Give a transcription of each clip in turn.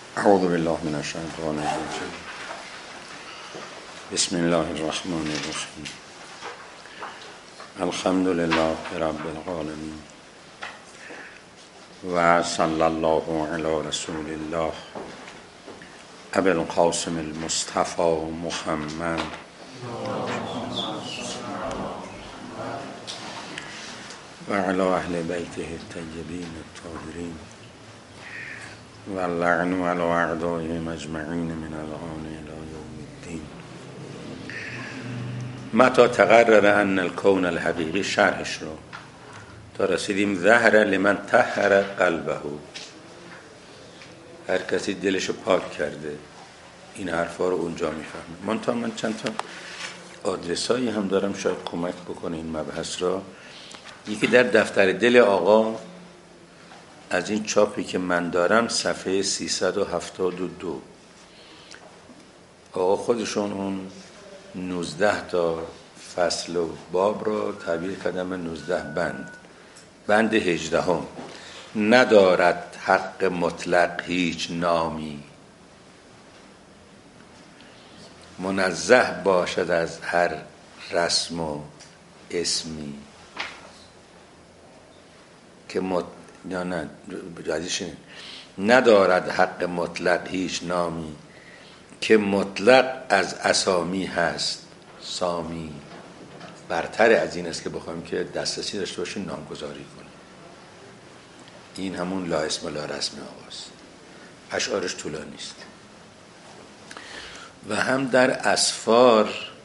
اعوذ بالله من الشیطان الرجیم. بسم الله الرحمن الرحیم. الحمد لله رب العالمین و صلی الله علی رسول الله ابی القاسم المصطفى محمد و علی اهل بیته الطیبین الطاهرین و اللعن علی اعدائهم اجمعین من الآن الی یوم الدین. متى تقرر ان الكون الحقیقی شرحش رو تا رسیدیم ظهر لمن طهر قلبه، هر کسی دلشو پاک کرده این حرفا رو اونجا میفهمه. من چند تا آدرسایی هم دارم شاید کمک بکنه این مبحث را. یکی در دفتر دل آقا از این چاپی که من دارم صفحه 372. آقا خودشون اون 19 تا فصل و باب را تعبیر کردن به 19 بند. بند 18 هم ندارد حق مطلق هیچ نامی، منزه باشد از هر رسم و اسمی که ندارد حق مطلق هیچ نامی که مطلق از اسامی هست سامی. برتر از این است که بخوایم که دسترسی داشته باشیم نامگذاری کنیم. این همون لا اسم لا رسم آقاست. اشعارش طولانی است. و هم در اسفار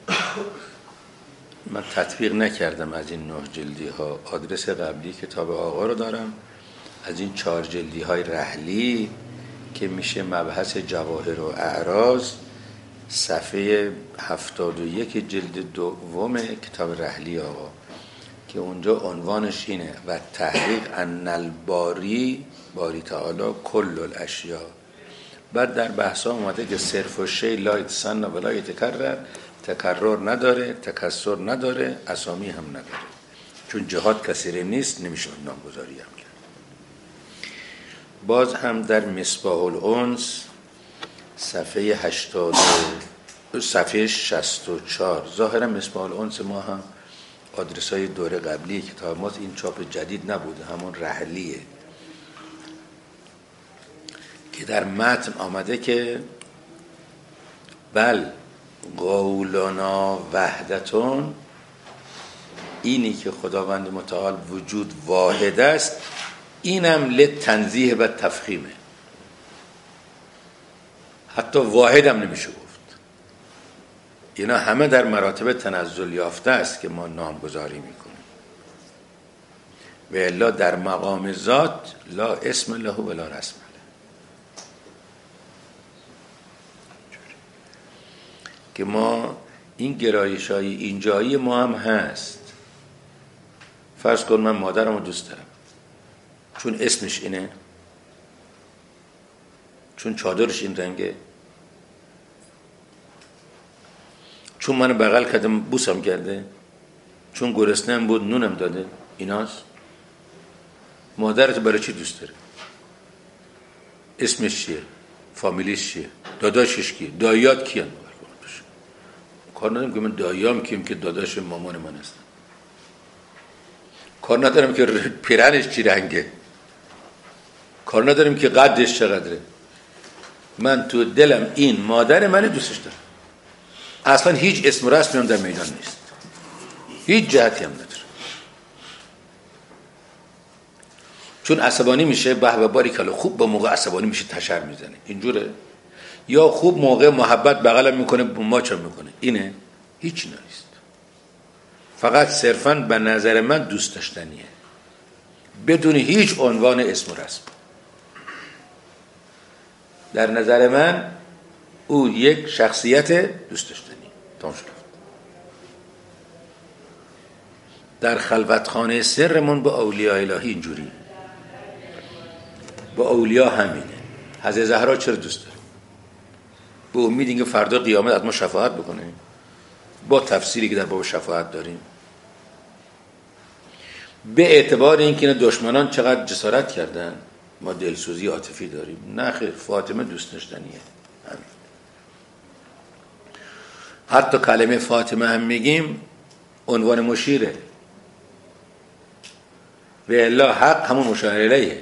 من تطبیق نکردم از این 9 جلدی ها. آدرس قبلی کتاب آقا رو دارم، از این 4 جلدی های رحلی که میشه مبحث جواهر و اعراض، صفحه 71 جلد دوم کتاب رحلی آقا که اونجا عنوانش اینه و تحقیق ان الباری باری تعالی کل الاشیاء. بعد در بحثا اومده که صرف و شی لا یتسنى و لا یتکرر، تکرر نداره، تکسر نداره، اسامی هم نداره. چون جهات کثیره نیست نمیشه نامگذاری هم کرد. باز هم در مصباح الانس صفحه 64 ظاهرا مصباح الانس ما هم آدرس های دوره قبلی کتاب ما، این چاپ جدید نبوده، همون رحلیه که در متن آمده که بل قولنا وحدتون، اینی که خداوند متعال وجود واحد است اینم لتنزیه و تفخیمه. حتی واحد هم نمیشه گفت. اینا همه در مراتب تنزل یافته است که ما نامگذاری میکنیم. و الا در مقام ذات لا اسم له و لا رسم له. که ما این گرایش های اینجایی ما هم هست. فرض کن من مادرم رو دوست دارم چون اسمش اینه، چون چادرش این رنگه، چون منو بغل کردم بوسم کرده، چون گرسنه‌ام بود نونم داده. ایناست. مادرت برای چی دوست داره؟ اسمش چیه؟ فامیلیش چیه؟ داداشش کیه؟ داییات کیان؟ کار ندارم که من داییام کیم که داداش مامان من هستن. کار ندارم که پیرنش چی رنگه. کار ندارم که قدش چقدره. من تو دلم این مادر من دوستش دارم. اصلا هیچ اسم و رسمی هم در میدان نیست، هیچ جهتی هم نداره. چون عصبانی میشه به باری کلا خوب با موقع عصبانی میشه تشر میزنه اینجوره، یا خوب موقع محبت بغلم میکنه ماچم میکنه. اینه هیچ نیست. فقط صرفاً به نظر من دوست داشتنیه بدون هیچ عنوان اسم و رسم. در نظر من او یک شخصیت دوست داشتنی. تمام شد. در خلوتخانه سرمون با اولیاء الهی اینجوری، با اولیاء همینه. حضرت زهرا چرا دوست داره؟ به امید اینکه فردا قیامت از ما شفاعت بکنه، با تفسیری که در باب شفاعت داریم. به اعتبار اینکه دشمنان چقدر جسارت کردن ما دلسوزی عاطفی داریم. نه خیر، فاطمه دوست داشتنیه. حتی کلمه فاطمه هم میگیم عنوان مشیره، و الا حق همون مشار الیه،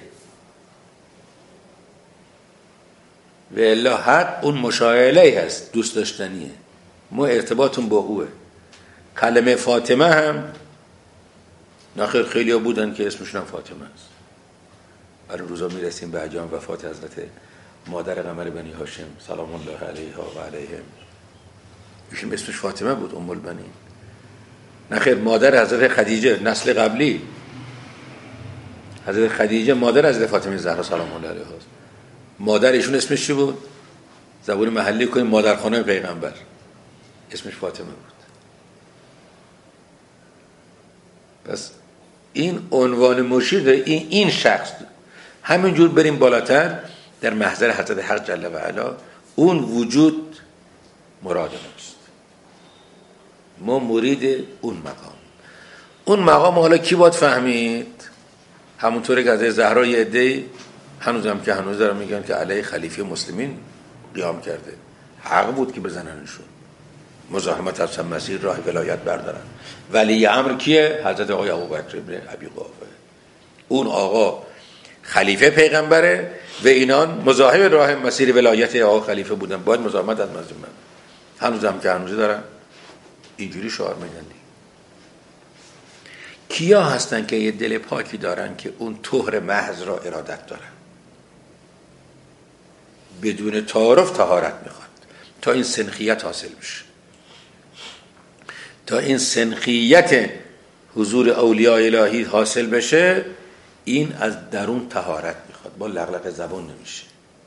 و الا حق اون مشار الیه هست، دوست داشتنیه. ما ارتباطون با اوه. کلمه فاطمه هم نخیر خیلی ها بودن که اسمشون هم فاطمه است. برای روزا میرسیم به ایام وفات حضرت مادر قمر بنی هاشم سلام الله علیها و علیهم، ایشون اسمش فاطمه بود، ام البنین. نخیر، مادر حضرت خدیجه، نسل قبلی حضرت خدیجه مادر حضرت فاطمه زهرا سلام الله علیها است. مادر ایشون اسمش چی بود؟ زبون محلی کنیم، مادر خانه پیغمبر، اسمش فاطمه بود. پس این عنوان مشیر داره. این شخص همینجور بریم بالاتر در محضر حضرت حق جل و علا، اون وجود مراد ماست. ما مرید اون مقام. اون مقام حالا کی باید فهمید؟ همونطوری که از زهرا یه عده‌ای هنوزم که هنوز دارن میگن که علیه خلیفه مسلمین قیام کرده، حق بود که بزننشون، مزاحمت از مسیر راه ولایت بردارن. ولی امر کیه؟ حضرت آقای ابوبکر ابن ابی قحافه. اون آقا خلیفه پیغمبره و اینان مزاحم راه مسیر ولایت آقا خلیفه بودن، باید مزاحمت از مسیر من. هنوزم که هنوز دارن اینجوری شعار میدن. کیا هستن که یه دل پاکی دارن که اون طهر محض را ارادت دارن، بدون تعارف طهارت میخواد تا این سنخیت حاصل بشه، تا این سنخیت حضور اولیاء الهی حاصل بشه. این از درون طهارت میخواد، با لغلق زبان نمیشه.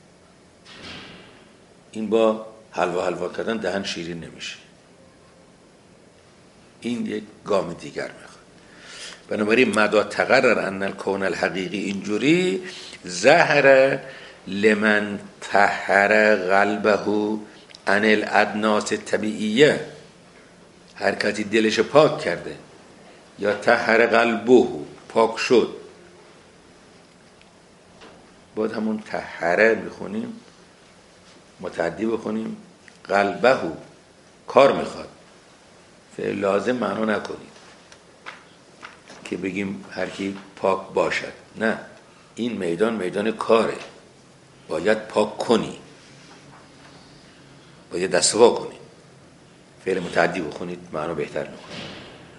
این با حلوا کردن دهن شیرین نمیشه. این یک گام دیگر میخواد. بنابراین مدا تقرر ان الکون الحقیقی اینجوری ظهر لمن طهر قلبه عن الادناس طبیعیه، هر کسی دلش پاک کرده یا طهر قلبه پاک شد، باید همون طهره بخونیم، متعدی بخونیم، قلبه کار میخواد، فعل لازم معنا نکنید که بگیم هر کی پاک باشد. نه، این میدان کاره، باید پاک کنی، باید دستوا کنی. فعل متعدی بخونید معنا بهتر میکنید.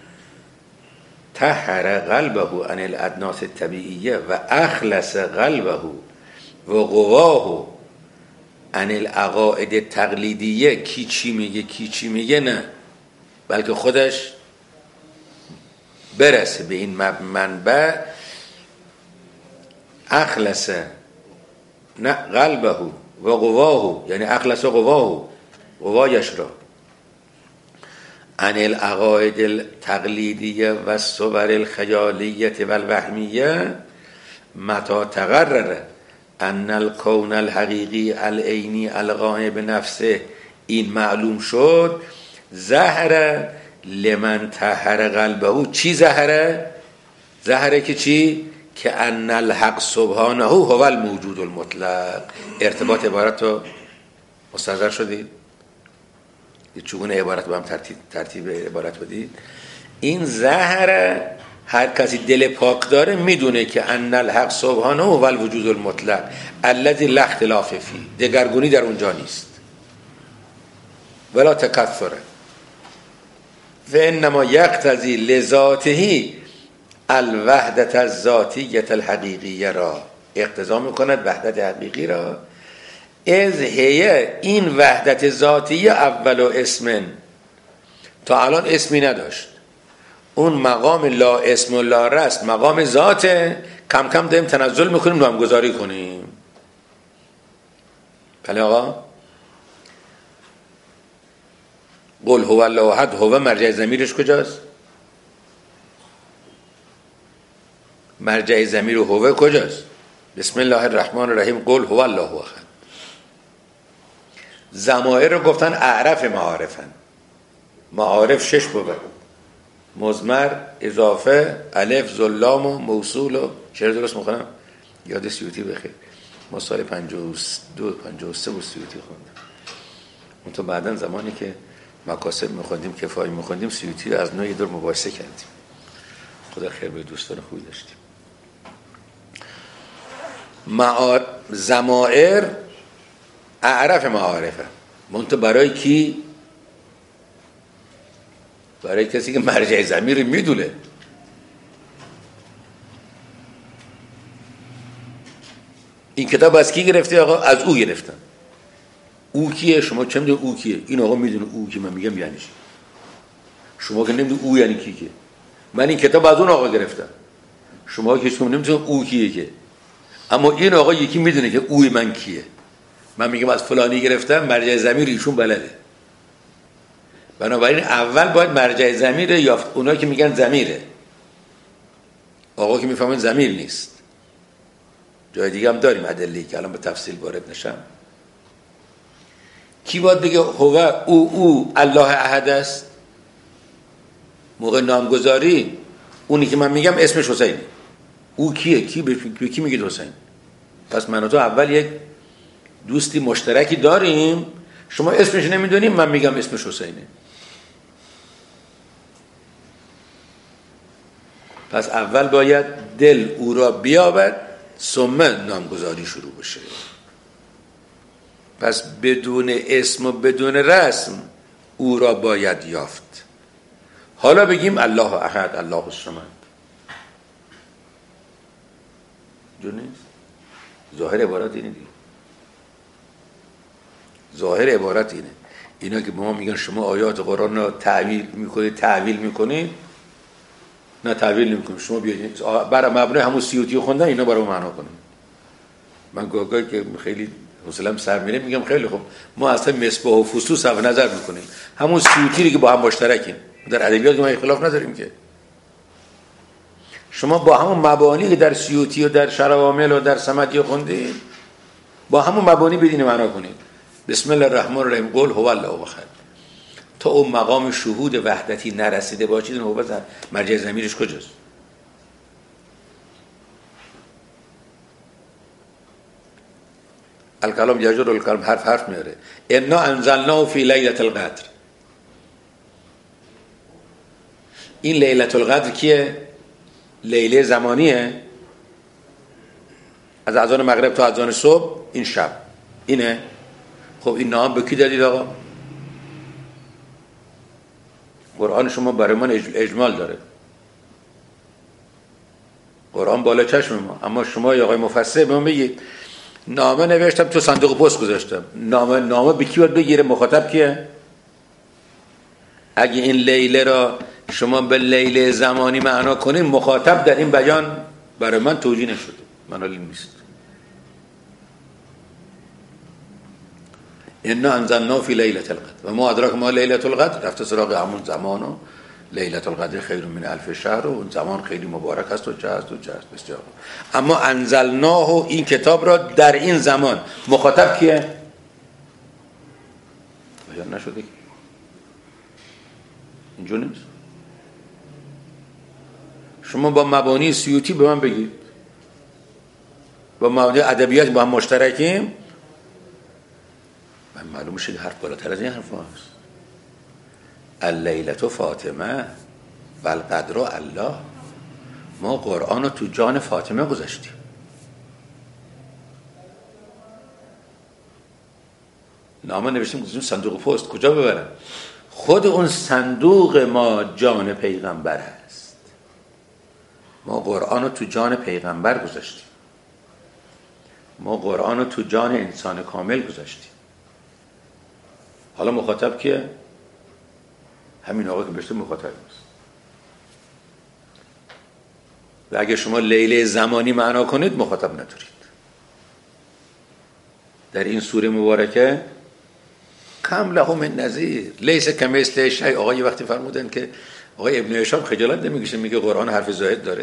طهر قلبه عن الادناس الطبیعیه و اخلص قلبه و قواه عن العقائد التقلیدیه. کی چی میگه نه، بلکه خودش برسه به این منبع. اخلص نه قلبه و قواه، یعنی اخلص قواه، قوایش را، عن العقائد التقلیدیه و الصور الخیالیه و الوهمیه، متى تقرر ان الکون الحقیقی العینی القائم بنفسه. این معلوم شد ظهر لمن طهر قلبه. چی ظهره؟ ظهره که چی؟ که ان الحق سبحانه هو الموجود المطلق. ارتباط عبارت رو مستحضر شدید؟ چگونه عبارت با هم ترتیب عبارت بدید؟ این ظهره، هر کسی دل پاک داره میدونه که ان الحق سبحانه هو الوجود المطلق الذی لا اختلاف فیه. دگرگونی در اونجا نیست، ولا تکثر، و انما یقتضی لذاته الوحدت الذاتیه الحقیقیه را. اقتضا میکند وحدت حقیقی را. از هیه، این وحدت ذاتیه اول اسم، تا الان اسمی نداشت. اون مقام لا اسم و لا رست، مقام ذاته. کم کم داریم تنزل میکنیم، نامگذاری کنیم. بله آقا، قل هو الله احد، هو مرجع ضمیرش کجاست؟ مرجع ضمیر هو کجاست؟ بسم الله الرحمن الرحیم، قل هو الله احد. ضمائر رو گفتن اعرف معارفن. معارف 6 بود: مضمر، اضافه، الف، ذلام و موصول و چرا درست میکنم؟ یاد سیوطی بخیر. ما سال 52 53 بود سیوطی خوندم. اون تو بعدن زمانی که مکاسب میخوندیم، کفایی میخوندیم، سیوطی رو از نوع یه دور مباحثه کردیم. خدا خیر به دوستان خوبی داشتیم. ضمائر اعرف معارفه، منتها برای کی؟ برای کسی که مرجع ضمیر میدونه. این کتاب از کی گرفته آقا؟ از او گرفتم. او کیه؟ شما چه میدونید او کیه؟ این آقا میدونه او که من میگم یعنی چی. شما که نمیدونید او یعنی کی که. من این کتاب از اون آقا گرفتم. شما که شما نمیدونید او کیه که. اما این آقا یکی میدونه که اوی من کیه. من میگم از فلانی گرفتم، مرجع ضمیر ایشون بلده. بنابراین اول باید مرجع ضمیر یافت. اونایی که میگن ضمیره، آقا که میفهمن ضمیر نیست. جای دیگه هم داریم ادله‌ای که الان به تفصیل وارد نشم. کی باید بگه هو او الله احد است؟ موقع نامگذاری اونی که من میگم اسمش حسینه. او کیه؟ کی میگه حسین؟ پس من و تو اول یک دوستی مشترکی داریم، شما اسمش نمیدونیم، من میگم اسمش حسینه. پس اول باید دل او را بیابد، ثم نامگذاری شروع بشه. پس بدون اسم و بدون رسم او را باید یافت. حالا بگیم الله احد، الله الصمد. جو نیست؟ ظاهر عبارت اینه دیگه. ظاهر عبارت اینه. اینا که به ما میگن شما آیات قرآن را تعویل میکنید، نه تعویل نمیکنید. شما بیاید برای مبنای همون سیوطی خوندن اینا برای معنا کنید. من گاهی که خیلی حوصله‌ام سر میره میگم خیلی خوب، ما اصلا مصباح و فصوص صرف نظر میکنیم، همون سیوطی که با هم مشترکیم، در ادبیات که ما اختلاف نداریم که. شما با همون مبانی که در سیوطی و در شروامل و در صمدی خوندید، با همون مبانی بدین معنا کنید. بسم الله الرحمن الرحیم، قل هو الله احد. تا اون مقام شهود وحدتی نرسیده باشید، نوبت مرجع ضمیرش کجاست؟ الکلام یجر الکلام، حرف میاره. انا انزلناه فی لیلة القدر. این لیلة القدر کیه؟ لیله زمانیه، از اذان مغرب تا اذان صبح این شب اینه. خب این نام به کی دادید آقا؟ قرآن شما برای من اجمال داره، قرآن بالا چشم ما. اما شما یا آقای مفسر به من بگید نامه نوشتم تو صندوق پست گذاشتم، نامه به کی باید بگیره؟ مخاطب کیه؟ اگه این لیله را شما به لیله زمانی معنا کنین، مخاطب در این بیان برای من توجیه نشده، منالی نیست. انا انزلنا فی لیلة القدر و ما ادراک ما لیلة القدر. رفته سراغ همون زمان و لیلة القدر خیر من الف شهر و اون زمان خیلی مبارک است و چه است بسیار. اما انزلناه، این کتاب را در این زمان، مخاطب کیه؟ بیان نشده که اینجور نیست. شما با مبانی سیوطی به من بگید، با مبانی ادبیات با هم مشترکیم، من معلوم شد حرف بالاتر از این حرف هست. اللیلة فاطمه و القدر الله. ما قرآن رو تو جان فاطمه گذاشتیم. نامه نوشتیم گذاشتیم صندوق پست. کجا ببرم؟ خود اون صندوق ما جان پیغمبر هست. ما قرآن رو تو جان پیغمبر گذاشتیم. ما قرآن رو تو جان انسان کامل گذاشتیم. حالا مخاطب کیه؟ همین آقا که بهشت مخاطب است. و اگه شما لیله زمانی معنا کنید، مخاطب ندارید. در این سوره مبارکه کم له من نظیر لیس کمثله شیء. آقای وقتی فرمودن که آقای ابن هشام خجالت نمیکشه، میگه قرآن حرف زائد داره.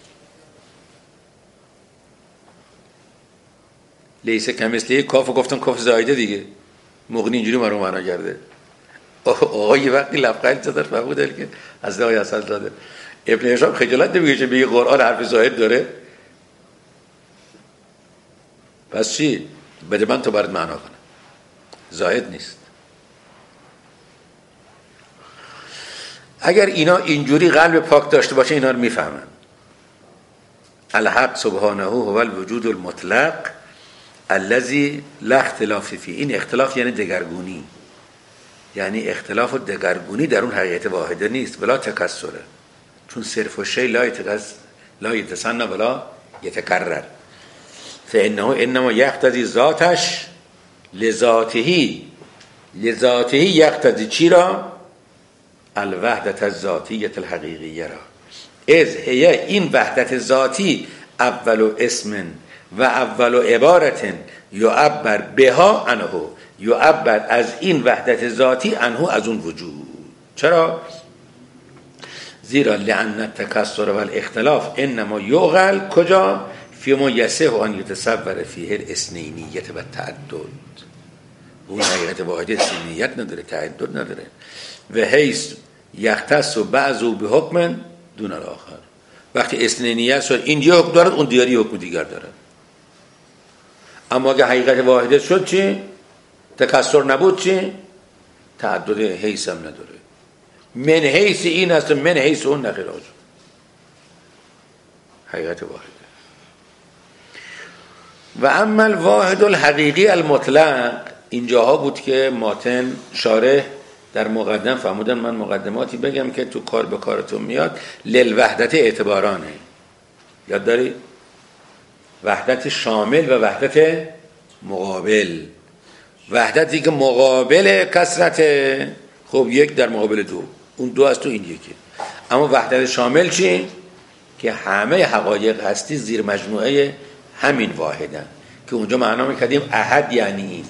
لیس کمثله، کاف گفتن کاف زائده دیگه، مغنی اینجوری مرو معنا کرده. آقای وقتی لبخند زد فرمودن که از آقای حسن زاده ابن هشام خجالت نمیکشه، میگه قرآن حرف زائد داره. پس چی؟ بده من تو برات معنا کنم. زائد نیست. اگر اینا اینجوری قلب پاک داشته باشه اینا رو میفهمن. الحق سبحانه هو الوجود المطلق الذي لا اختلاف فيه. این اختلاف یعنی دگرگونی، یعنی اختلاف و دگرگونی در اون حقیقت واحده نیست، بلا تکسره، چون صرف و شی لا یتسنى ولا یتکرر. فانه انما یقتضی ذاتش لذاته یقتضی چی را؟ الوحدت الذاتیه الحقیقیه را. از هی این وحدت ذاتی اول اسم و اول عبارت یعبر بها عنه، یعبر از این وحدت ذاتی عنه از اون وجود. چرا؟ زیرا لأن التکسر و الاختلاف انما یعقل کجا؟ فیما یصح ان یتصور فیه الاثنینیه و التعدد. اون حقیقت واحد اثنینیت نداره، تعدد نداره. و حیث یختص بعضو به حکم دون الاخر. وقتی اثنینیت شد این یه حکم دارد اون دیگری حکم دیگر دارد. اما اگه حقیقت واحده شد چی؟ تکسر نبود چی؟ تعدد حیث هم نداره. من حیث این است من حیث اون نخراج. حقیقت واحده. و اما الواحد الحقیقی المطلق، اینجاها بود که ماتن شارح در مقدم فرمودن من مقدماتی بگم که تو کار به کارتون میاد. للوحدت اعتبارانه، یاد داری؟ وحدت شامل و وحدت مقابل. وحدتی که مقابل کثرت، خب یک در مقابل دو، اون دو از تو این یکی. اما وحدت شامل چی؟ که همه حقایق هستی زیر مجموعه همین واحدن، که اونجا معنا میکردیم احد یعنی این.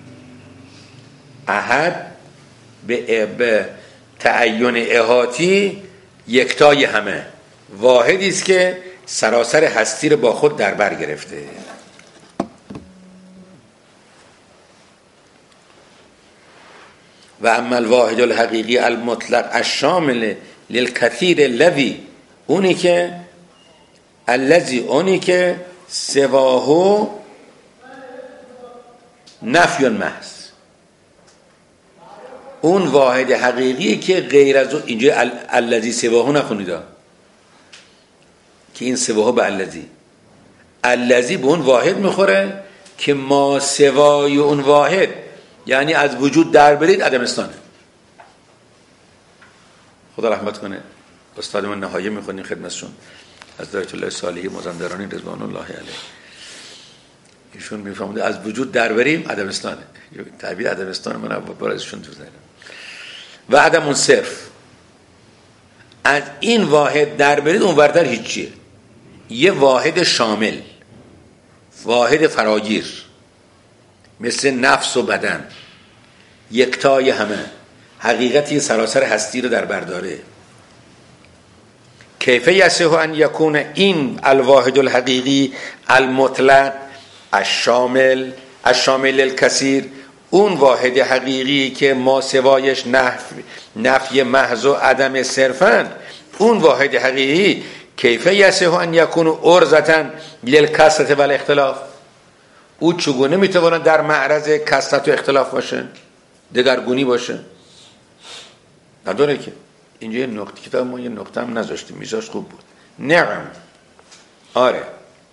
احد به تعین احاطی یکتای همه، واحدی است که سراسر هستی رو با خود در بر گرفته. و اما الواحد الحقیقی المطلق الشامل للکثیر الذی، اونی که سواه نفی محض، اون واحد حقیقی که غیر از اون، اینجا الذی سواه نخونیدا که این سواه به الذی به اون واحد میخوره که ما سوای اون واحد، یعنی از وجود در برید عدم استانه. خدا رحمت کنه استاد من نهایه میخونیم خدمتشون از دایره الله صالحی مازندرانی رضوان الله علیه، ایشون میفهمونده از وجود در بریم عدم استانه. تعبیر عدم استان من بار ازشون تو زدم. و عدم اون صرف، از این واحد در برید اون وردر هیچیه. یه واحد شامل، واحد فراگیر، مثل نفس و بدن، یکتای همه، حقیقتی سراسر هستی رو در برداره. کیف یصح ان یکون این الواحد الحقیقی المطلق الشامل الکثیر، اون واحد حقیقی که ما سوایش نفی محض و عدم صرفن، اون واحد حقیقی کیف یصح ان یکون عرضة للکثرة و الاختلاف، او چگونه میتونه در معرض کثرت و اختلاف باشه، دگرگونی باشه؟ نداره که. اینجا یه نقطه کتاب ما یه نقطه هم نذاشتیم، میذاش خوب بود. نعم، آره،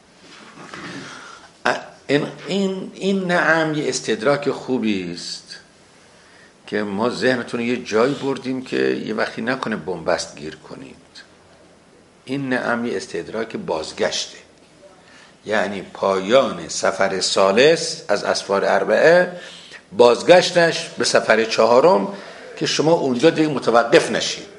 این نعم یه استدراک خوبی است که ما ذهنتون یه جایی بردیم که یه وقتی نکنه بنبست گیر کنید. این نعم یه استدراک بازگشته، یعنی پایان سفر ثالث از اسفار اربعه، بازگشتش به سفر چهارم که شما اونجا دیگه متوقف نشید.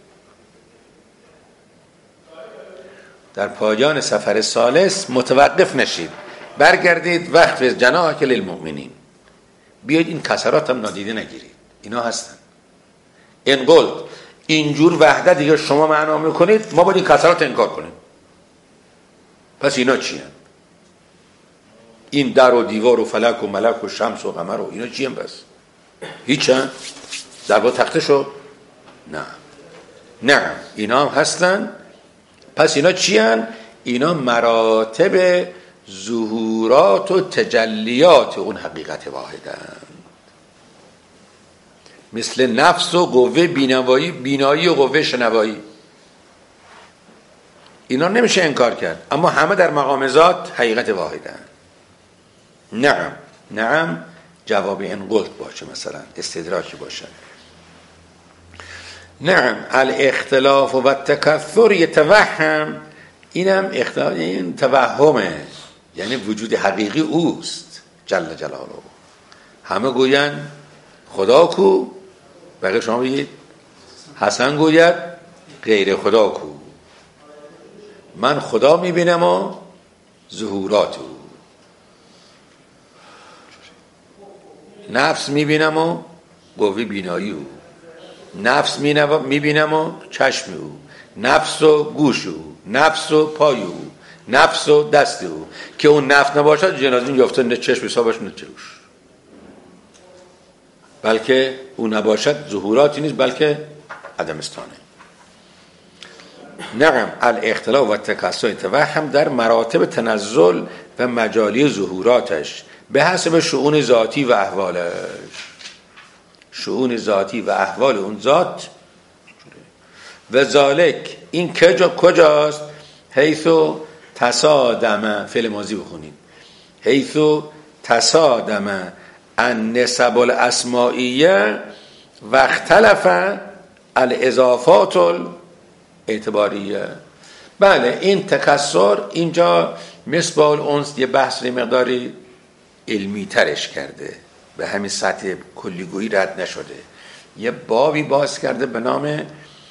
در پایان سفر ثالث متوقف نشید، برگردید وقت جناح که للمؤمنین، بیاید این کسرات هم نادیده نگیرید، اینا هستن. این قلت اینجور وحدت دیگه شما معنا میکنید، ما باید این کسرات انکار کنیم. پس اینا چی هست؟ این در و دیوار و فلک و ملک و شمس و قمر و اینا چی هم بس؟ هیچ هم؟ در با تخته شد؟ نه اینا هم هستن. پس اینا چی هست؟ اینا مراتب ظهورات و تجلیات اون حقیقت واحدن. مثل نفس و قوه بینایی و قوه شنوایی، اینا نمیشه انکار کرد، اما همه در مقام ذات حقیقت واحدن. نعم جواب این قلت باشه، مثلا استدراکی باشه. نعم الاختلاف و التکثر یتوهم، اینم اختلاف، این توهمه، یعنی وجود حقیقی اوست جل جلاله. همه گوین خدا کو، بقیه شما بگید حسن گوید غیر خدا کو. من خدا میبینم و ظهورات او، نفس میبینم و قوه بینایی او، نفس میبینم و چشم او، نفس و گوش او، نفس و پای او، نفس و دست او. که اون نفس نباشد جنازه یافته نه چشم حسابش نه چوش، بلکه اون نباشد ظهوراتی نیست بلکه عدمستانه. نعم الاختلاف و تکثر توهم در مراتب تنزل و مجالی ظهوراتش به حسب شؤون ذاتی و احوالش. شؤون ذاتی و احوال اون ذات. و ذالک این کجاست؟ حیثو تصادم، فعل ماضی بخونید، حیثو تصادم النسب الاسمائیه و اختلف الاضافات اعتباریه. بله این تکثر اینجا مصباح الانس یه بحث مقداری علمی ترش کرده، به همین سطح کلیگویی رد نشده. یه بابی باز کرده به نام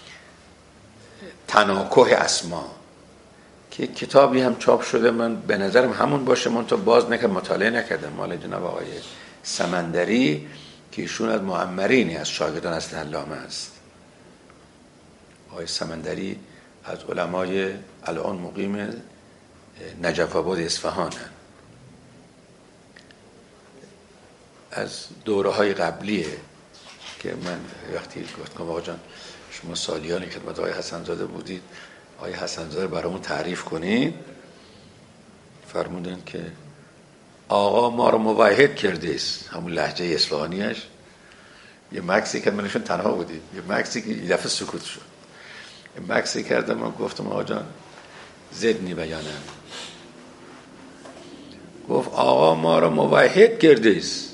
تناکح اسما که کتابی هم چاپ شده، من به نظرم همون باشه، من تو باز مطالعه نکردم، مال جناب آقای سمندری که ایشون از معمرینی از شاگردان از علامه است. آقای سمندری از علمای الان مقیم نجف آباد اصفهان هستند. از دوره های قبلیه که من وقتی گفتم آقا جان شما سالیانی خدمت آقای حسن زاده بودید، آقای حسن زاده برامون تعریف کنید، فرمودن که آقا ما رو موحد کرده است، همون لهجه اصفهانیش. یه مکسی که منشون تنها بودیم، یه مکسی که یه دفعه سکوت شد، یه مکسی کردم، من گفتم آقا جان زدنی بیانم، گفت آقا ما رو موحد کرده است.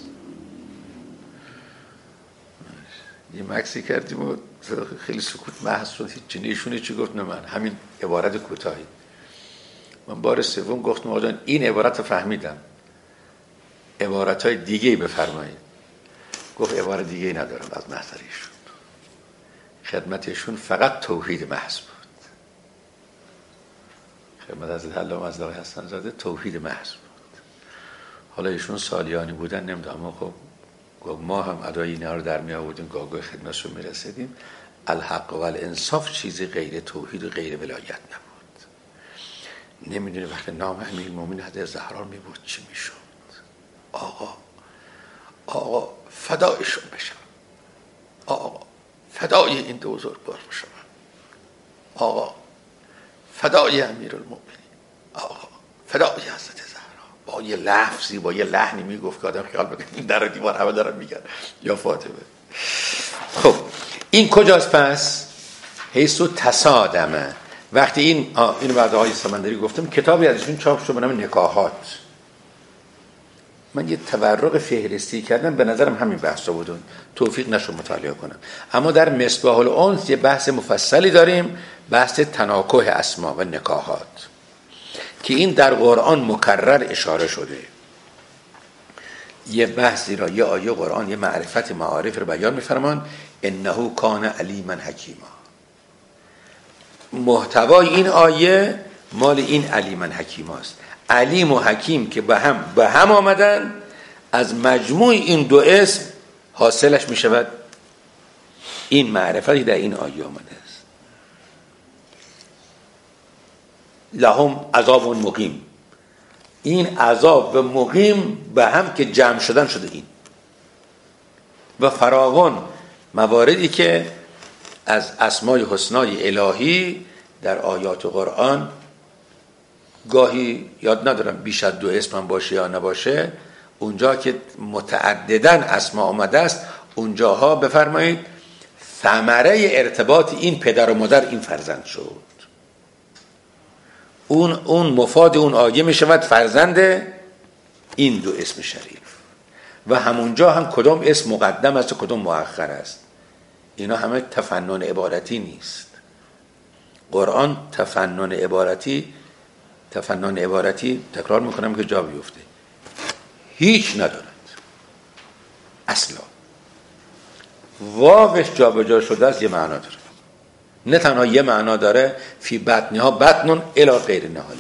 یه مکسی کردیم و خیلی سکوت محض شد، هیچ نیشونی چی گفت؟ نه من همین عبارت کوتاهی. من بار سوم گفتم آقا جان این عبارت رو فهمیدم، عبارت‌های دیگه‌ای بفرمایید. گفت عبارت دیگه‌ای ندارم از محضر ایشون، خدمتشون فقط توحید محض بود. خدمت از علامه از آقای حسن زاده توحید محض بود. حالا ایشون سالیانی بودن نمیدونم، خب ما هم ادای اینا رو در می آوردیم، گاگوی خدمتشون می رسیدیم. الحق و الانصاف چیزی غیر توحید و غیر ولایت نبود. نمیدونی وقتی نام امیرالمومنین حضرت زهرا می بود چی می شد؟ آقا فدایشون بشم، آقا فدای این دو بزرگوار بشم، آقا فدای امیرالمومنین، آقا فدای حضرت زهرا. با یه لفظی با یه لحنی میگفت که آدم خیال بکنه این در دیوار همه دارن میگن یا فاطمه. خب این کجاست پس؟ حیث و تصادمه. وقتی اینو بعد آقای سمندری گفتم، کتابی ازشون چاپ شد به نام نکاحات. من یه تورق فهرستی کردم، به نظرم همین بحثا بودن، توفیق نشد مطالعه کنم. اما در مصباح الانس یه بحث مفصلی داریم، بحث تناکح اسما و نکاحات، که این در قرآن مکرر اشاره شده. یه بحثی را یه آیه قرآن، یه معرفت معارف رو بیان می‌فرمان، انه کان علیما حکیما. محتوای این آیه مال این علیما حکیماست. علیم و حکیم که به هم آمدن، از مجموع این دو اسم حاصلش می شود این معرفتی در این آیه آمده است. لهم عذاب مقیم، این عذاب و مقیم به هم که جمع شدن شده این و فراوان مواردی که از اسمای حسنای الهی در آیات قرآن گاهی یاد ندارم بیش از 2 اسم باشه یا نباشه، اونجا که متعدداً اسما آمده است اونجاها بفرمایید ثمره ارتباط این پدر و مادر این فرزند شد. اون مفاد اون آیه می شود فرزند این 2 اسم شریف. و همونجا هم کدام اسم مقدم است و کدام مؤخر است. اینا همه تفنن عبارتی نیست. قرآن تفنن عبارتی تکرار میکنم که جا بیفته هیچ ندارد اصلا. واوش جا به جا شده است یه معنا داره، نه تنها یه معنا داره، فی بطنها بطن الی غیر نهایه.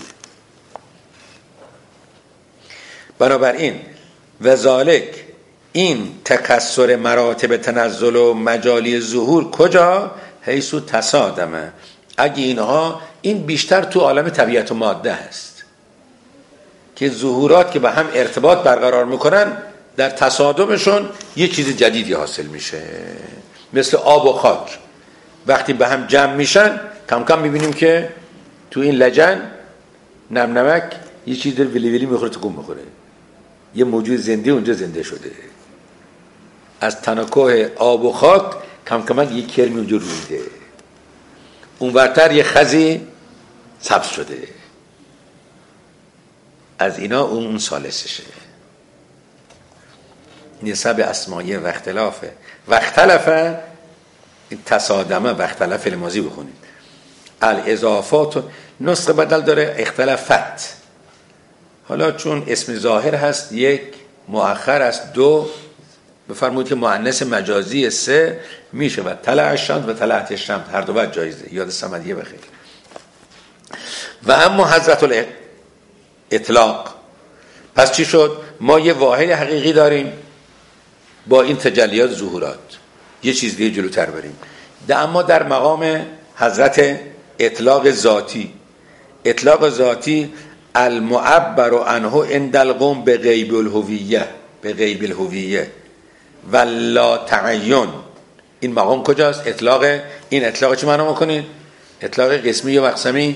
بنابراین وذالک این تکسر مراتب تنزل و مجالی ظهور کجا؟ حیث تصادمه. اگه اینها این بیشتر تو عالم طبیعت و ماده هست که ظهورات که به هم ارتباط برقرار میکنن در تصادمشون یه چیز جدیدی حاصل میشه. مثل آب و خاک وقتی به هم جمع میشن کم کم میبینیم که تو این لجن نمک یه چیز در ولی ولی میخوره تکون میخوره، یه موجود زنده اونجا زنده شده. از تناکه آب و خاک کم کم یه کرمی اونجا رویده، اون ورتر یه خزی سبز شده. از اینا اون ثالثشه. نسب اسمایه و اختلافه و اختلفه تصادمه و اختلاف الماضی بخونید. الاضافات نسخه بدل داره اختلافت. حالا چون اسم ظاهر هست 1 مؤخر است 2 بفرمایید که مؤنث مجازی 3 میشه و طلع الشمس و طلعت الشمس هر دو وجه جایزه. یاد صمدیه بخیر. و اما حضرت الاطلاق پس چی شد؟ ما یه واحد حقیقی داریم با این تجلیات ظهورات، یه چیز دیگه جلوتر بریم. اما در مقام حضرت اطلاق ذاتی المعبر عنه عند القوم به غیب الهویه و لا تعین. این مقام کجاست؟ این اطلاق چه معنا میکنه؟ اطلاق قسمی یا مقسمی؟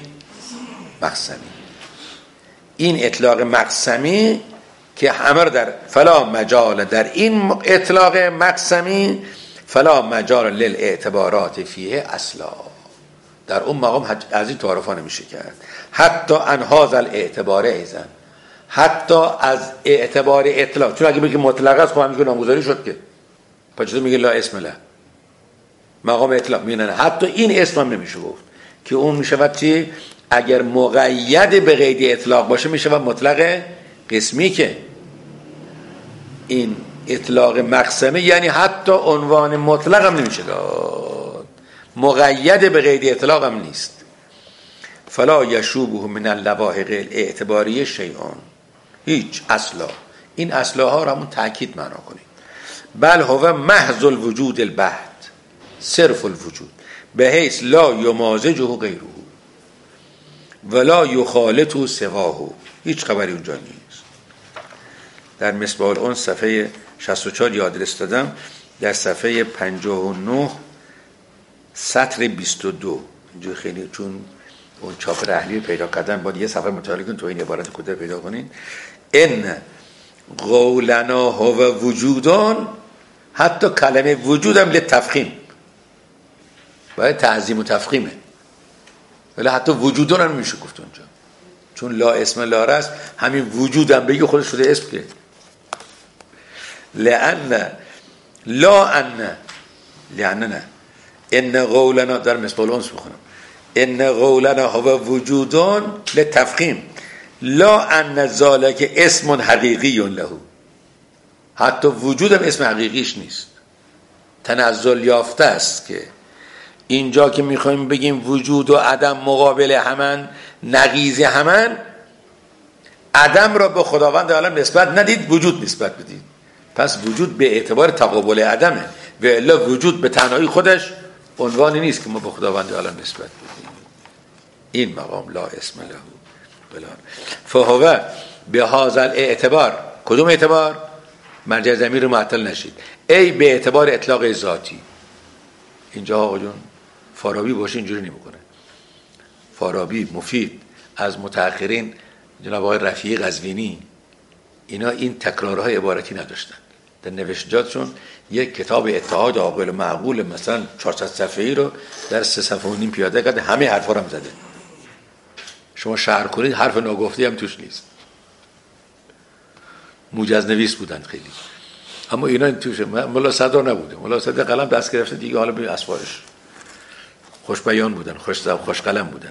این اطلاق مقسمی که همه در فلا مجال، در این اطلاق مقسمی فلا مجال للاعتبارات فیه اصلا. در اون مقام از این تعارفا نمیشه کرد. حتی انهاز الاعتبار ایزن، حتی از اعتبار اطلاق. چون اگه بگی مطلق است خب همین نامگذاری شد که پس چطور میگه لا اسم له مقام اطلاق میگن حتی این اسم هم نمیشه گفت که اون میشود چی؟ اگر مقید به قید اطلاق باشه میشود مطلق قسمی، که این اطلاق مقسمه یعنی حتی عنوان مطلق هم نمیشه داد، مقید به قید اطلاق هم نیست. فلا یشوبه من اللواحق الاعتباریه شیئان، هیچ اصلا. این اصلاها را همون تأکید معنا کنید. بل هو محض الوجود البحت، صرف الوجود، به حیث لا یمازجه غیره ولا یخالطه سواه. هیچ خبری اونجا نیست. در مصباح الانس صفحه 64 آدرس دادم، در صفحه 59 سطر 22 اینجا خیلی چون اون چاپ رحلی پیدا کردن باید یه صفحه مطالعه کنید تو این عبارت کوتاه پیدا کنید. ان قولنا هو وجودان، حتی کلمه وجودم لتفخیم باید تعظیم و تفخیمه، ولی حتی وجودان هم میشه گفت اونجا، چون لا اسم لا است. همین وجودم بگی خودش شده اسم که لأن نه ان قولنا در مصباح الانس بخونم ان قولنا هو وجودان لتفخیم لا ان ذالک اسم حقیقی له. حتی وجودم اسم حقیقیش نیست، تنزل یافته است. که اینجا که میخوایم بگیم وجود و عدم مقابل همن، نقیض همن، عدم را به خداوند عالم نسبت ندید، وجود نسبت بدید. پس وجود به اعتبار تقابل عدمه و الا وجود به تنهایی خودش عنوانی نیست که ما به خداوند عالم نسبت بدیم. این مقام لا اسم له بلا فهو به هذا الاعتبار. کدوم اعتبار؟ مرجع ضمیر رو معطل نشید. ای به اعتبار اطلاق ذاتی. اینجا آقا جون فارابی باشه اینجوری نمیکنه. فارابی مفید از متأخرین جناب آقای رفیعی قزوینی، اینا این تکرارهای عبارتی نداشتن در نوشتجاتشون. یک کتاب اتحاد عاقل و معقول مثلا 400 صفحه‌ای رو در 3 صفحه و نیم پیاده کرده، همه حرفا رو هم زده. شما شعر کنید حرف ناگفته هم توش نیست. موجز نویس بودن خیلی، اما اینا این توش. ملا صدر نبوده، ملا صدر قلم دست گرفته دیگه، حالا به اسفارش خوش بیان بودن، خوش قلم بودن.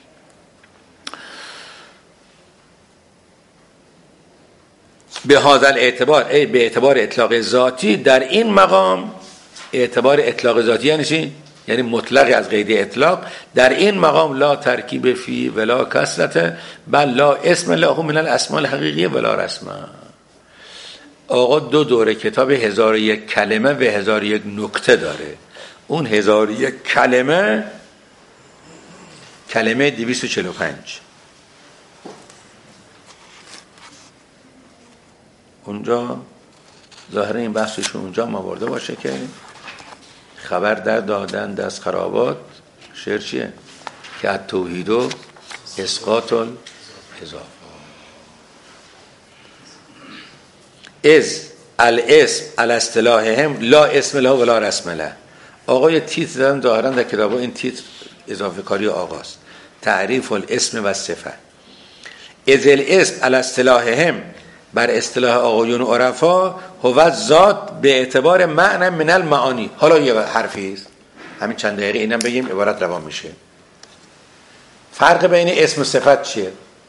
به هذا الاعتبار، ای به اعتبار اطلاق ذاتی، در این مقام اعتبار اطلاق ذاتی یعنی چی؟ یعنی مطلق از قید اطلاق. در این مقام لا ترکیب فی ولا کسرت بل لا اسم له من الاسماء الحقیقیه ولا رسمه. آقا 2 دوره کتاب 1001 کلمه و 1001 نکته داره. اون 1001 کلمه 245 اونجا ظاهر این بحثشون اونجا آورده باشه که خبر در دادند از خرابات. شعر چیه؟ که التوحید و اسقاط الاضافه از الاسم الاصطلاحهم لا اسم له ولا رسم له. آقای تیتر دادن ظاهرا در کتاب این تیتر اضافه کاری آقاست. تعریف الاسم و صفه. از الاسم الاصطلاحهم بر اصطلاح آقایون عرفا هو ذات به اعتبار معنی من المعانی. حالا یه حرفی است، همین چند دقیقه اینم بگیم عبارت روان میشه. فرق بین اسم و صفت چیه؟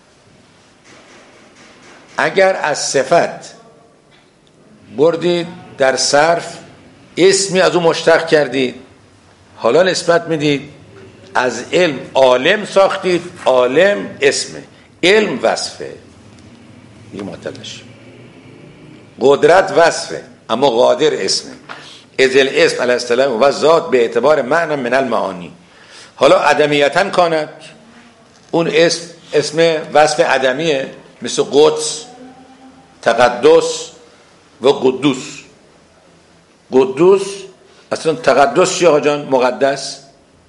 اگر از صفت بردید در صرف اسمی از اون مشتق کردید، حالا نسبت میدید. از علم عالم ساختید، عالم اسمه، علم وصفه، دیگه معطل نشه. قدرت وصفه اما قادر اسمه. از الاسم علی اصطلاح و ذات به اعتبار معنی من المعانی. حالا عدمیتاً کاند، اون اسم وصف عدمیه، مثل قدس، تقدس و قدوس. قدوس اصلا تقدس چیه آقا جان؟ مقدس،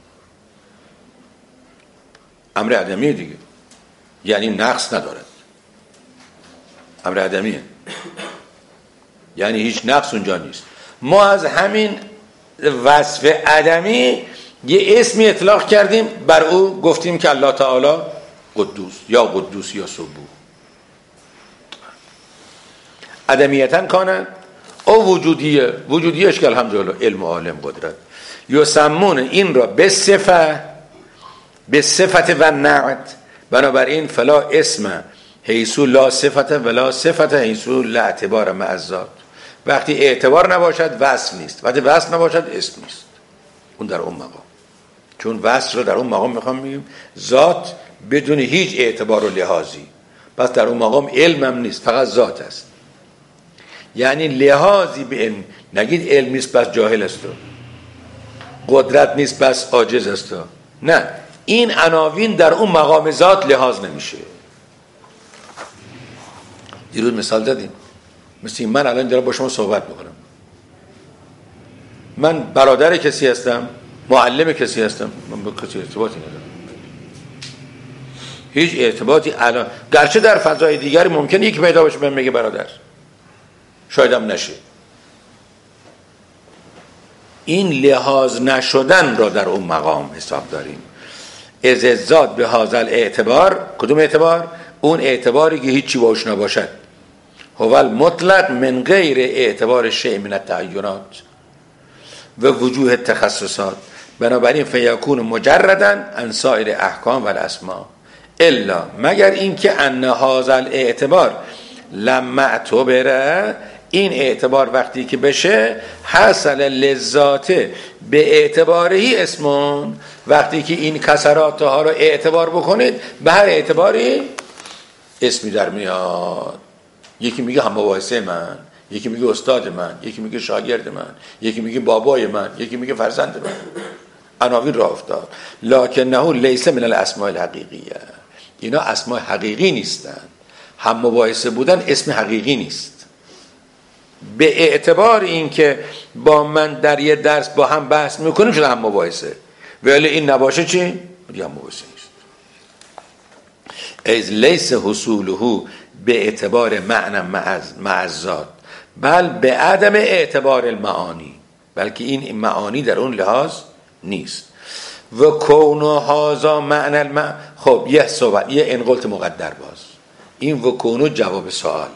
امر عدمیه دیگه، یعنی نقص ندارد. امر عدمیه یعنی هیچ نقص اونجا نیست. ما از همین وصف عدمی یه اسمی اطلاق کردیم بر او، گفتیم که الله تعالی قدوس یا سبوح. عدمیتاً کانه او وجودیش که الحمدلله علم و عالم قدرت. یسمون این را به صفت و نعت. بنابراین فلا اسم حیثو لا صفت ولا صفت حیثو لا اعتبار مع الذات. وقتی اعتبار نباشد وصف نیست، وقتی وصف نباشد اسم نیست. اون در اون مقام، چون وصف رو در اون مقام میخوام بگیم ذات بدون هیچ اعتبار و لحاظی، پس در اون مقام علم هم نیست، فقط ذات است. یعنی لحاظی به علم نگید علم نیست بس جاهل است و قدرت نیست بس عاجز است. نه، این عناوین در اون مقام ذات لحاظ نمیشه. دیروز مثال دادیم، مثل من الان دارم با شما صحبت میکنم، من برادر کسی هستم، معلم کسی هستم، من با کسی ارتباطی ندارم، هیچ ارتباطی الان، گرچه در فضای دیگری ممکنه یک پیدا باشه من بگه برادر، شاید هم نشه. این لحاظ نشدن را در اون مقام حساب داریم. از ذات به هذا الاعتبار. کدوم اعتبار؟ اون اعتباری که هیچی باش نباشد. هو المطلق من غیر اعتبار شیء من التعینات و وجوه التخصصات. بنابراین فیکون مجردا عن سایر احکام و الاسماء الا، مگر اینکه ان هذا الاعتبار لما اعتبره، این اعتبار وقتی که بشه حاصل لذات به اعتباری اسمون، وقتی که این کسرات ها رو اعتبار بکنید به هر اعتباری اسمی در میاد. یکی میگه هم مباحثه من، یکی میگه استاد من، یکی میگه شاگرد من، یکی میگه بابای من، یکی میگه فرزند من. عناوین راه افتاد. لکنه لیس من الاسماء الحقیقیه. اینا اسماء حقیقی نیستن. هم مباحثه بودن اسم حقیقی نیست. به اعتبار این که با من در یه درس با هم بحث میکنیم شده هم مباحثه، ولی این نباشه چی؟ دیگه هم مباحثه نیست. از لیس حصوله به اعتبار معنی معزاد بل به عدم اعتبار المعانی، بلکه این معانی در اون لحاظ نیست. و کون هذا معنی خب یه صحبت، یه انقلت مقدر باز این و کونو جواب سواله.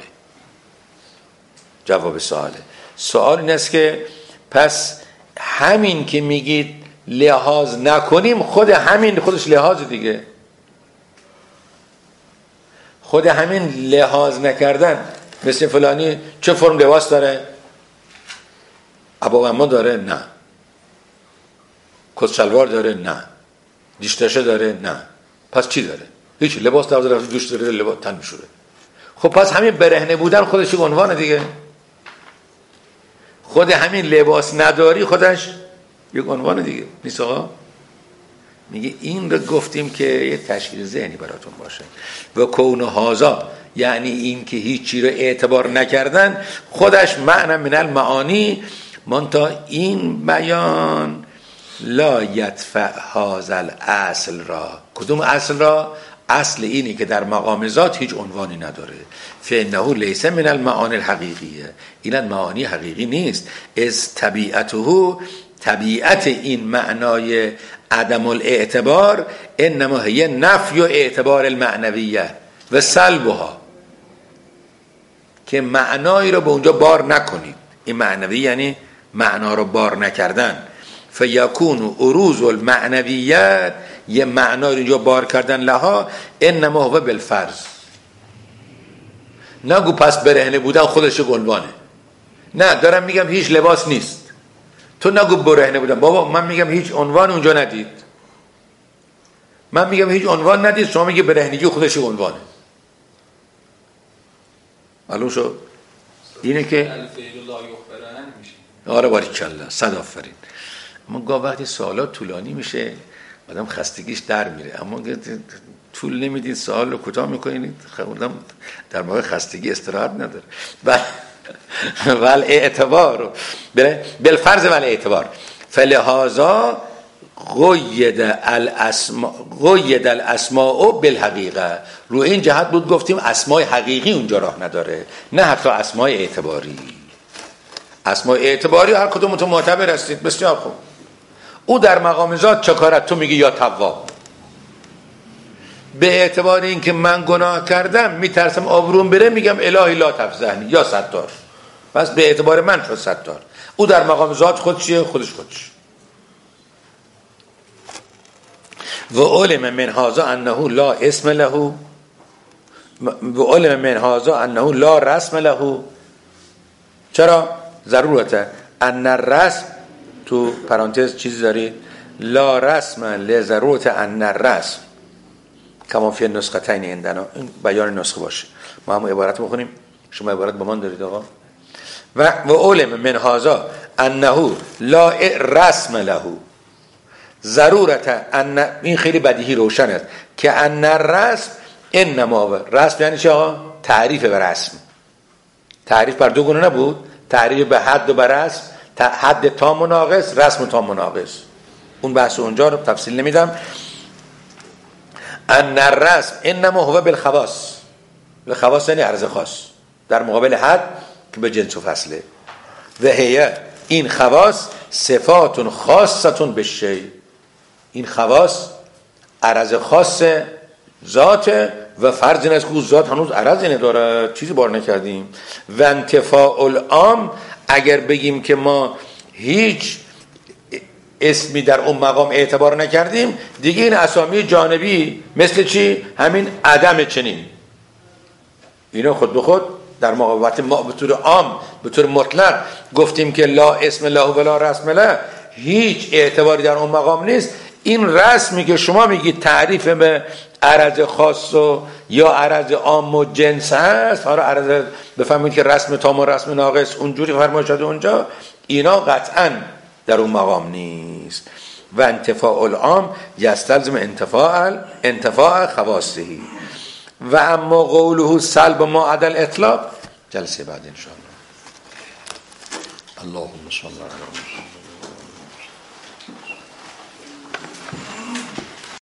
جواب سوال این است که پس همین که میگید لحاظ نکنیم، خود همین خودش لحاظ دیگه. خود همین لحاظ نکردن، مثل فلانی چه فرم لباس داره؟ عبا و داره؟ نه. کت شلوار داره؟ نه. دیشتشه داره؟ نه. پس چی داره؟ هیچ. لباس داره، دوش داره، لباس تن میشوره. خب پس همین برهنه بودن خودش یک عنوانه دیگه. خود همین لباس نداری خودش یک عنوان دیگه نیست آقا؟ میگه این رو گفتیم که یه تشکیل ذهنی براتون باشه. و کون هازا یعنی این که هیچی رو اعتبار نکردن خودش معنی من المعانی، منتها این بیان لا یدفع هذا الاصل را. کدوم اصل را؟ اصل اینی که در مقام ذات هیچ عنوانی نداره. فانه لیس من المعانی الحقیقیه، این معانی حقیقی نیست. از طبیعته، طبیعت این معنای عدم الاعتبار انما هی نفی و اعتبار المعنویه و سلبها، که معنایی رو به اونجا بار نکنید. این معنوی یعنی معنا رو بار نکردن. فیکون عروض المعنویت، یه معنا رو اینجا بار کردن لها انما هو بالفرض. نگو پس برهنه بودن خودش عنوانه. نه، دارم میگم هیچ لباس نیست. تو نگو برهنه بودن. بابا من میگم هیچ عنوان اونجا ندید. من میگم هیچ عنوان ندید، شما میگه برهنگی خودش عنوانه. معلوم شد؟ اینه که آره باریکلا، صد آفرین. اما گاه وقتی سوالات طولانی میشه آدم خستگیش در میره، اما طول نمیدید، سوال رو کوتاه میکنید، آدم در واقع خستگی استراحت نداره. ول اعتبار بالفرض ول اعتبار فلهذا قید الاسماء بالحقیقه. رو این جهت بود گفتیم اسماء حقیقی اونجا راه نداره، نه حتی اسماء اعتباری. اسماء اعتباری هر کدوم تو معتبر هستید، بسیار خوب. او در مقام ذات چه کارت؟ تو میگی یا تواب. به اعتبار این که من گناه کردم میترسم آبروم بره، میگم الهی لا تفضحنی یا ستار. پس به اعتبار من شد ستار. او در مقام ذات خود چیه؟ خودش. و علم من هذا انه لا اسم له و علم من هذا انه لا رسم له. چرا؟ ضرورته ان الرسم، تو پرانتز چیزی داری، لا رسم لضرورت ان الرسم کما فی النسختین عندنا. این بیان نسخه باشه، ما هم عبارت میخونیم، شما عبارت با من دارید آقا. و علم من هذا انه لا رسم له ضرورت ان، این خیلی بدیهی روشن است که ان الرسم انما، رسم یعنی چه آقا؟ تعریف به رسم. تعریف بر دو گونه نبود، تعریف به حد و به رسم، حد تام و ناقص، رسم تام و ناقص. اون بحث اونجا رو تفصیل نمیدم. ان الرسم انما هو بالخواص. بالخواص یعنی عرض خاص در مقابل حد که به جنس و فصله. و هی، این خواص صفات خاصه بالشیء. این خواص عرض خاص ذات و فرض این است که ذات هنوز عرض نداره، چیزی بار نکردیم. و انتفاع العام، اگر بگیم که ما هیچ اسمی در اون مقام اعتبار نکردیم، دیگه این اسامی جانبی مثل چی؟ همین عدم چنین، اینا خود به خود در مقابلت ما به طور عام، به طور مطلق گفتیم که لا اسم له و لا رسم له، هیچ اعتباری در اون مقام نیست. این رسمی که شما میگید تعریف به عرض خاص و یا عرض عام و جنس هست، حالا عرض بفهمید که رسم تام و رسم ناقص اونجوری فرمایش شده اونجا، اینا قطعا در اون مقام نیست. و انتفاع العام یستلزم انتفاع خواصهی. و اما قوله سلب ما عدا الاطلاق، جلسه بعد ان شاء الله. اللهم صل علی محمد.